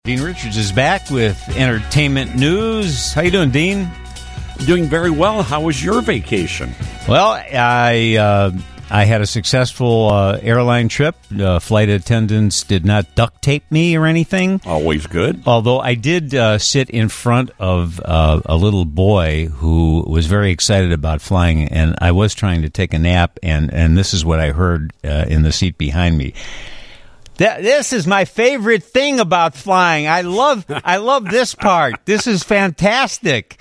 Dean Richards is back with entertainment news. How you doing, Dean? Doing very well. How was your vacation? Well, I had a successful airline trip. Flight attendants did not duct tape me or anything. Always good. Although I did sit in front of a little boy who was very excited about flying, and I was trying to take a nap, and this is what I heard in the seat behind me. This is my favorite thing about flying. I love this part. This is fantastic.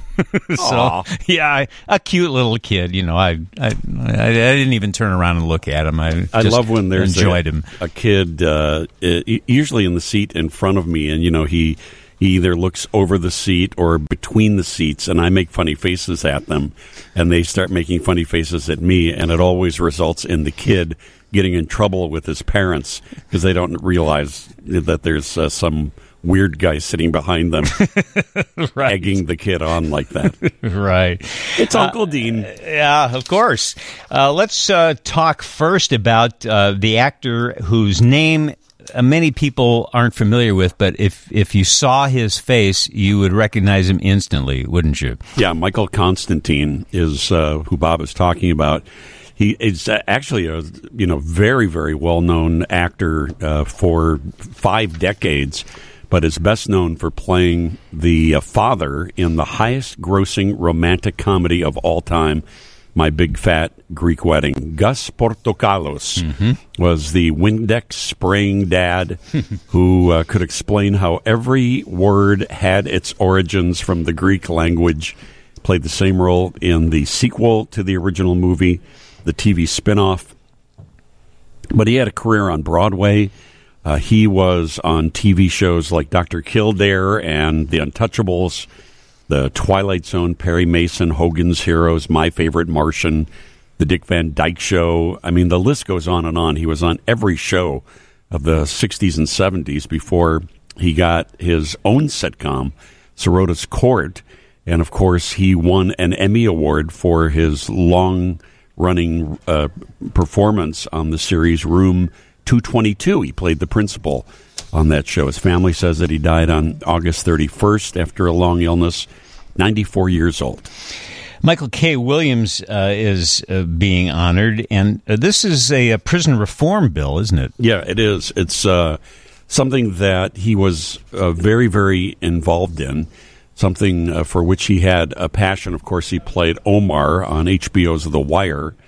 So, yeah, a cute little kid. You know, I didn't even turn around and look at him. I love when there's him. A kid, usually in the seat in front of me, and you know he either looks over the seat or between the seats, and I make funny faces at them, and they start making funny faces at me, and it always results in the kid getting in trouble with his parents because they don't realize that there's some weird guy sitting behind them right. Egging the kid on like that. Right. It's Uncle Dean. Yeah, of course. Let's talk first about the actor whose name many people aren't familiar with, but if you saw his face, you would recognize him instantly, wouldn't you? Yeah, Michael Constantine is who Bob is talking about. He is actually a very, very well-known actor for 5 decades, but is best known for playing the father in the highest-grossing romantic comedy of all time, My Big Fat Greek Wedding. Gus Portokalos was the Windex-spraying dad who could explain how every word had its origins from the Greek language, played the same role in the sequel to the original movie, the TV spinoff. But he had a career on Broadway. He was on TV shows like Dr. Kildare and The Untouchables, The Twilight Zone, Perry Mason, Hogan's Heroes, My Favorite Martian, The Dick Van Dyke Show. I mean, the list goes on and on. He was on every show of the 60s and 70s before he got his own sitcom, Sorota's Court. And, of course, he won an Emmy Award for his long-running performance on the series Room 222. He played the principal on that show. His family says that he died on August 31st after a long illness, 94 years old. Michael K. Williams is being honored, and this is a prison reform bill, isn't it? Yeah, it is. It's something that he was very, very involved in, something for which he had a passion. Of course, he played Omar on HBO's The Wire.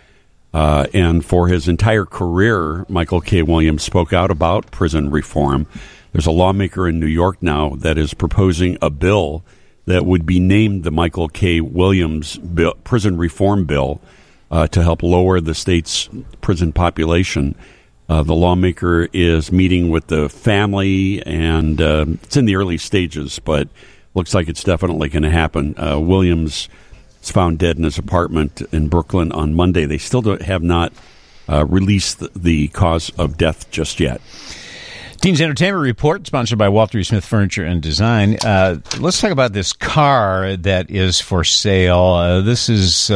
And for his entire career, Michael K. Williams spoke out about prison reform. There's a lawmaker in New York now that is proposing a bill that would be named the Michael K. Williams Prison Reform Bill to help lower the state's prison population. The lawmaker is meeting with the family, and it's in the early stages, but looks like it's definitely going to happen. Williams was found dead in his apartment in Brooklyn on Monday. They still have not released the cause of death just yet. Dean's Entertainment Report, sponsored by Walter E. Smith Furniture and Design. Let's talk about this car that is for sale. This is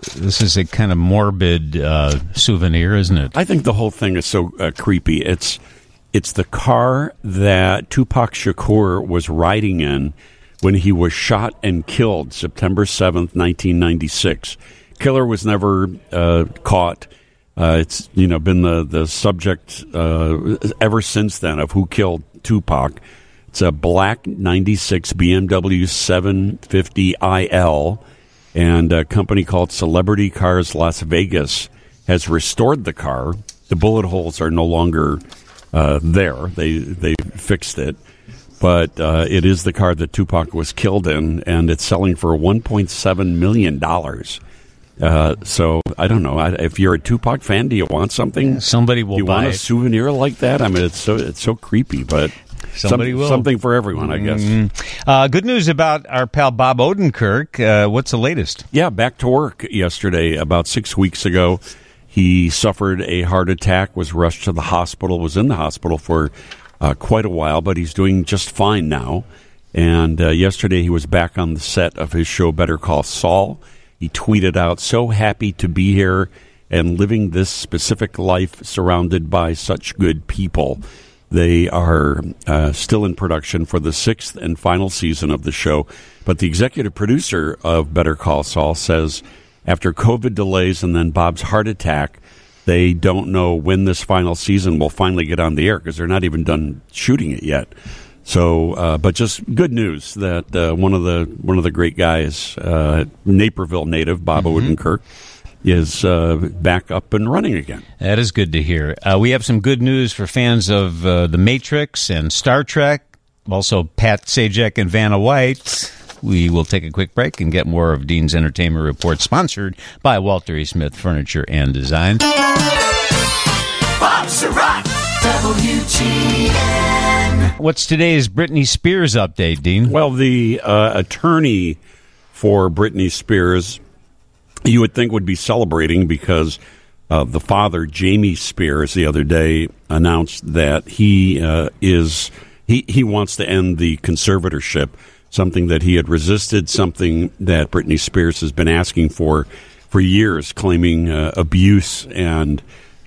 a kind of morbid souvenir, isn't it? I think the whole thing is so creepy. It's the car that Tupac Shakur was riding in when he was shot and killed September 7th, 1996. Killer was never caught. It's been the subject ever since then of who killed Tupac. It's a black 96 BMW 750IL, and a company called Celebrity Cars Las Vegas has restored the car. The bullet holes are no longer there. They fixed it. But it is the car that Tupac was killed in, and it's selling for $1.7 million. So I don't know. If you're a Tupac fan, do you want something? Somebody will you buy want a it. Souvenir like that? I mean, it's so creepy, but somebody will. Something for everyone, I guess. Good news about our pal Bob Odenkirk. What's the latest? Yeah, back to work yesterday. About 6 weeks ago, he suffered a heart attack, was rushed to the hospital, was in the hospital for quite a while, but he's doing just fine now. And yesterday he was back on the set of his show Better Call Saul. He tweeted out, "So happy to be here and living this specific life surrounded by such good people." They are still in production for the 6th and final season of the show. But the executive producer of Better Call Saul says after COVID delays and then Bob's heart attack, they don't know when this final season will finally get on the air because they're not even done shooting it yet. So, but just good news that one of the great guys, Naperville native Bob Odenkirk, is back up and running again. That is good to hear. We have some good news for fans of The Matrix and Star Trek. Also, Pat Sajak and Vanna White. We will take a quick break and get more of Dean's Entertainment Report, sponsored by Walter E. Smith Furniture and Design. Bob Sirott, WGN. What's today's Britney Spears update, Dean? Well, the attorney for Britney Spears, you would think would be celebrating because the father, Jamie Spears, the other day announced that he wants to end the conservatorship, something that he had resisted, something that Britney Spears has been asking for years, claiming abuse and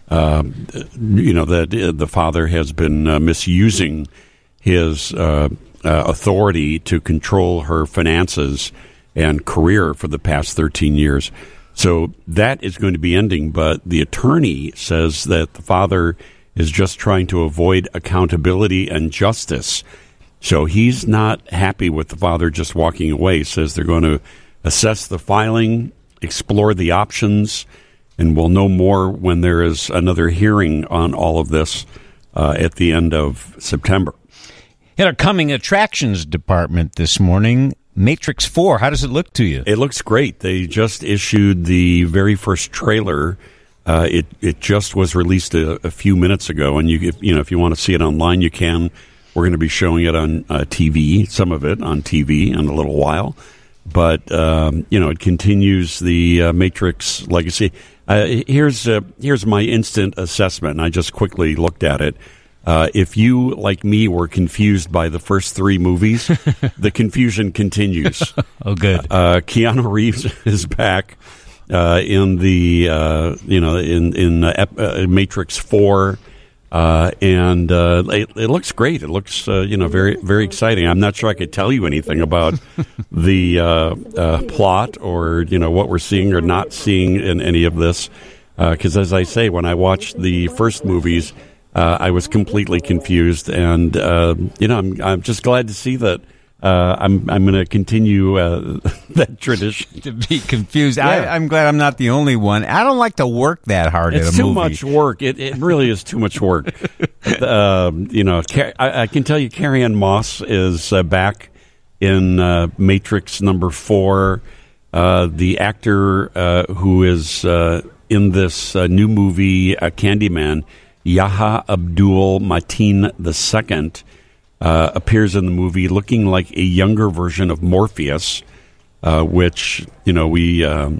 that the father has been misusing his authority to control her finances and career for the past 13 years. So that is going to be ending, but the attorney says that the father is just trying to avoid accountability and justice. So he's not happy with the father just walking away. He says they're going to assess the filing, explore the options, and we'll know more when there is another hearing on all of this at the end of September. In our coming attractions department this morning, Matrix 4, how does it look to you? It looks great. They just issued the very first trailer. It just was released a few minutes ago, and if you want to see it online, you can. We're going to be showing it on TV, some of it on TV in a little while. But, it continues the Matrix legacy. Here's my instant assessment, and I just quickly looked at it. If you, like me, were confused by the first three movies, the confusion continues. Oh, good. Keanu Reeves is back in the Matrix 4. And it looks great. It looks, very, very exciting. I'm not sure I could tell you anything about the plot or, what we're seeing or not seeing in any of this. Because as I say, when I watched the first movies, I was completely confused. And, I'm just glad to see that. I'm going to continue that tradition. To be confused. Yeah. I'm glad I'm not the only one. I don't like to work that hard at a movie. It's too much work. It really is too much work. I can tell you Carrie-Anne Moss is back in Matrix number 4. The actor who is in this new movie, Candyman, Yahya Abdul-Mateen II, appears in the movie looking like a younger version of Morpheus, which we know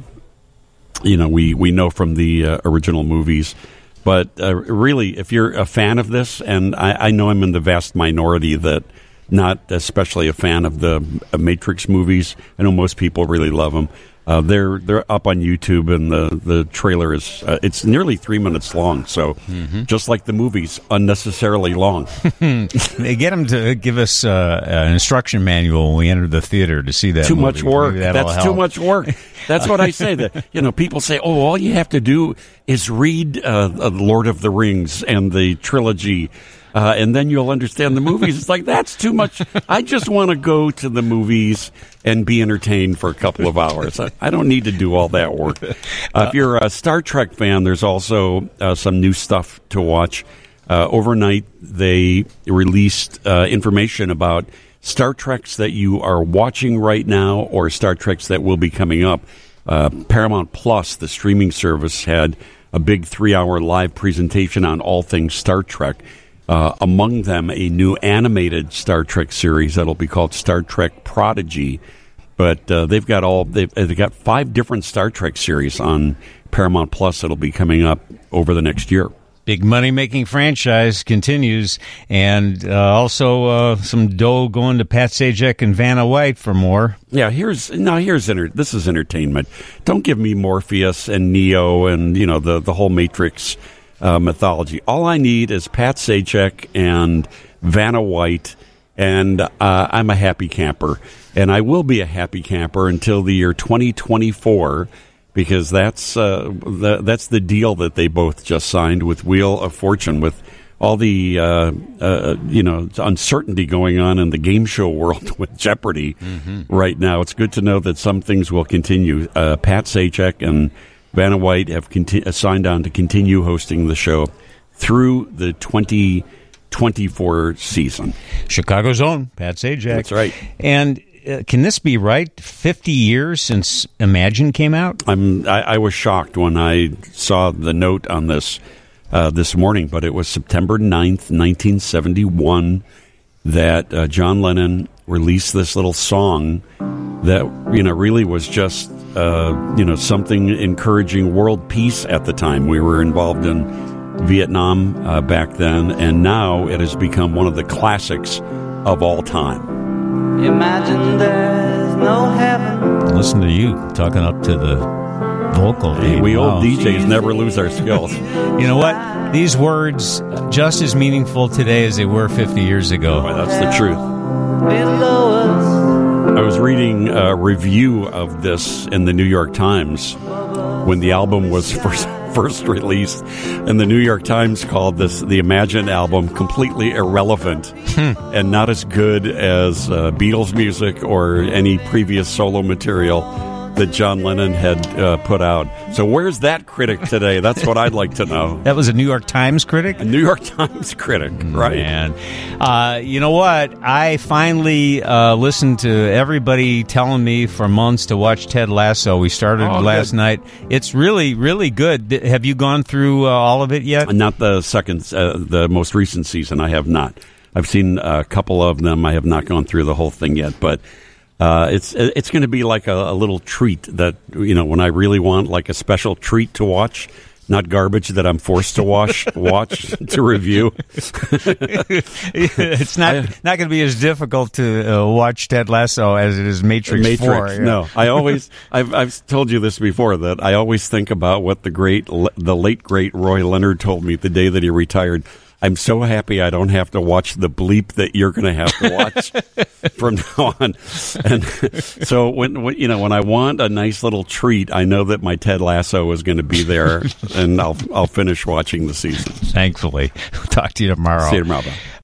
from the original movies. But really, if you're a fan of this, and I know I'm in the vast minority that not especially a fan of the Matrix movies. I know most people really love them. They're up on YouTube, and the trailer is it's nearly 3 minutes long. So just like the movies, unnecessarily long. They get them to give us an instruction manual when we enter the theater to see that. Too movie. much work. That's help. too much work. That's what I say. That people say, "Oh, all you have to do is read Lord of the Rings and the trilogy." And then you'll understand the movies. It's like, that's too much. I just want to go to the movies and be entertained for a couple of hours. I don't need to do all that work. If you're a Star Trek fan, there's also some new stuff to watch. Overnight, they released information about Star Treks that you are watching right now or Star Treks that will be coming up. Paramount Plus, the streaming service, had a big 3-hour live presentation on all things Star Trek. Among them, a new animated Star Trek series that'll be called Star Trek Prodigy. But they've got 5 different Star Trek series on Paramount Plus that'll be coming up over the next year. Big money-making franchise continues, and also some dough going to Pat Sajak and Vanna White for more. Yeah, this is entertainment. Don't give me Morpheus and Neo and the whole Matrix mythology. All I need is Pat Sajak and Vanna White, and I'm a happy camper. And I will be a happy camper until the year 2024, because that's the deal that they both just signed with Wheel of Fortune, with all the uncertainty going on in the game show world with Jeopardy right now. It's good to know that some things will continue. Pat Sajak and Vanna White have signed on to continue hosting the show through the 2024 season. Chicago's own Pat Sajak. That's right. And can this be right? 50 years since Imagine came out? I was shocked when I saw the note on this morning, but it was September 9th, 1971, that John Lennon released this little song that, really was just, something encouraging world peace at the time. We were involved in Vietnam back then, and now it has become one of the classics of all time. Imagine there's no heaven. Listen to you talking up to the vocal. Hey, we old DJs never lose our skills. You know what? These words just as meaningful today as they were 50 years ago. Boy, that's the truth. Below us. I was reading a review of this in the New York Times when the album was first released, and the New York Times called the Imagine album completely irrelevant and not as good as Beatles music or any previous solo material that John Lennon had put out. So where's that critic today? That's what I'd like to know. That was a New York Times critic? A New York Times critic, right. Man. You know what? I finally listened to everybody telling me for months to watch Ted Lasso. We started last night. It's really, really good. Have you gone through all of it yet? Not the the most recent season. I have not. I've seen a couple of them. I have not gone through the whole thing yet, but it's going to be like a little treat that, when I really want like a special treat to watch, not garbage that I'm forced to watch to review. It's not going to be as difficult to watch Ted Lasso as it is Matrix 4. Yeah. No, I've told you this before, that I always think about what the late great Roy Leonard told me the day that he retired. I'm so happy I don't have to watch the bleep that you're going to have to watch from now on. And so when I want a nice little treat, I know that my Ted Lasso is going to be there, and I'll finish watching the season. Thankfully. Talk to you tomorrow. See you tomorrow. Bye.